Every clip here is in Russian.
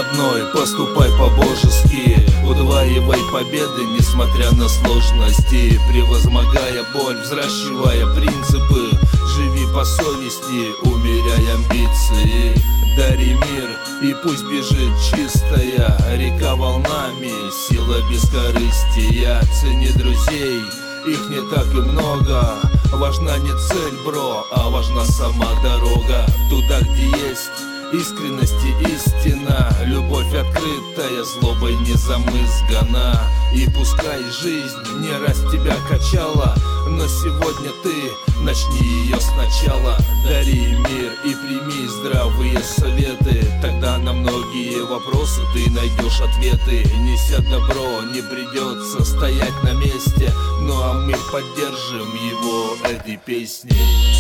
родной, поступай по-божески, удваивай победы, несмотря на сложности, превозмогая боль, взращивая принципы. Живи по совести, умеряй амбиции. Дари мир, и пусть бежит чистая река волнами, сила бескорыстия. Цени друзей, их не так и много. Важна не цель, бро, а важна сама дорога. Туда, где есть искренность и истина, любовь открытая, злобой не замызгана. И пускай жизнь не раз тебя качала, но сегодня ты начни ее сначала. Дари мир и прими здравые советы, тогда на многие вопросы ты найдешь ответы. Неся добро, не придется стоять на месте, ну а мы поддержим его этой песней.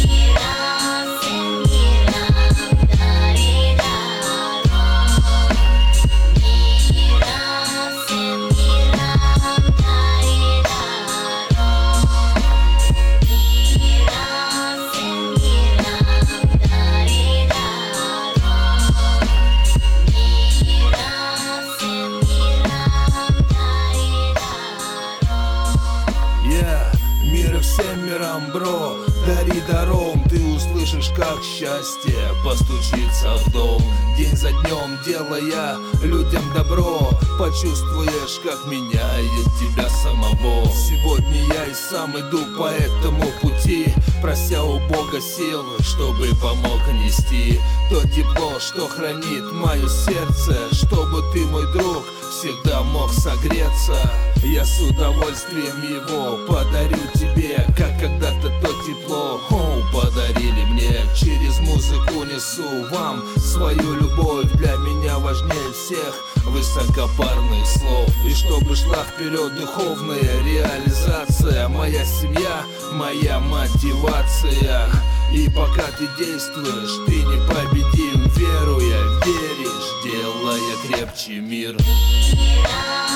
Мир всем мирам, бро, дари даром, ты услышишь, как счастье постучится в дом. День за днем делая людям добро, почувствуешь, как меняет тебя самого. Сегодня я и сам иду по этому пути, прося у Бога сил, чтобы помог нести то тепло, что хранит мое сердце, чтобы ты, мой друг, всегда мог согреться. Я с удовольствием его подарю тебе, как когда-то то тепло подарили мне. Через музыку несу вам свою любовь, для меня важнее всех высокопарных слов. И чтобы шла вперед духовная реализация, моя семья, моя мотивация. И пока ты действуешь, ты непобедим, веруя, веришь, делая крепче мир.